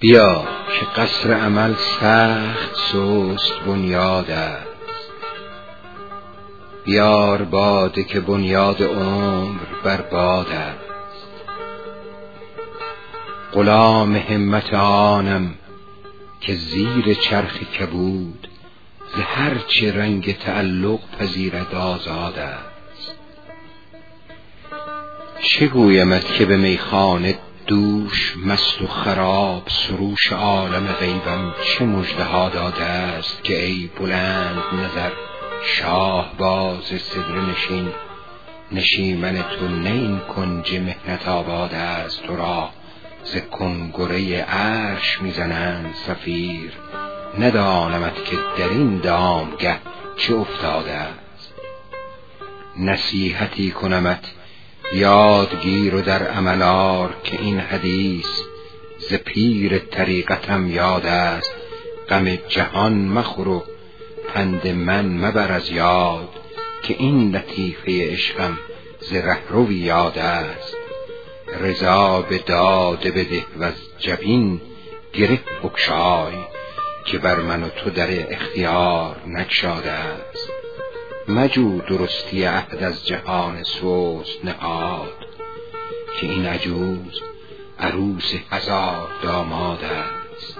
بیا که قصر عمل سخت سست بنیاد است، بیار باده که بنیاد عمر بر باد است. غلام همت آنم که زیر چرخ کبود، ز هر چه رنگ تعلق پذیرد آزاد است. چه گویمت که به میخانه دوش مست و خراب، سروش عالم غیبم چه مژده ها داده است که ای بلند نظر شاه باز سدره نشین. نشیمن تو نه این کنج محنت آباد است، تو را ز کنگره عرش میزنند صفیر. ندانمت که در این دامگه چه افتاده است. نصیحتی کنمت یادگیر و در عمل آر، که این حدیث ز پیر طریقتم یاد است. غم جهان مخور و پند من مبر از یاد، که این لطیفه عشقم ز رهروی یاد است. رضا به داده بده و از جبین گره بگشای، که بر من و تو در اختیار نگشاده است. مجو درستی عهد از جهان سست نهاد، که این عجوز عروس هزار داماد است.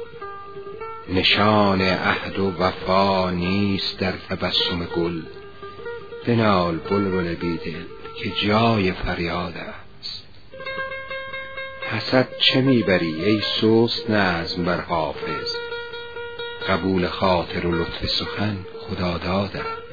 نشان عهد و وفا نیست در تبسم گل، بنال بلبل بیدل که جای فریاد است. حسد چه میبری ای سست نظم بر حافظ، قبول خاطر و لطف سخن خدا داد است.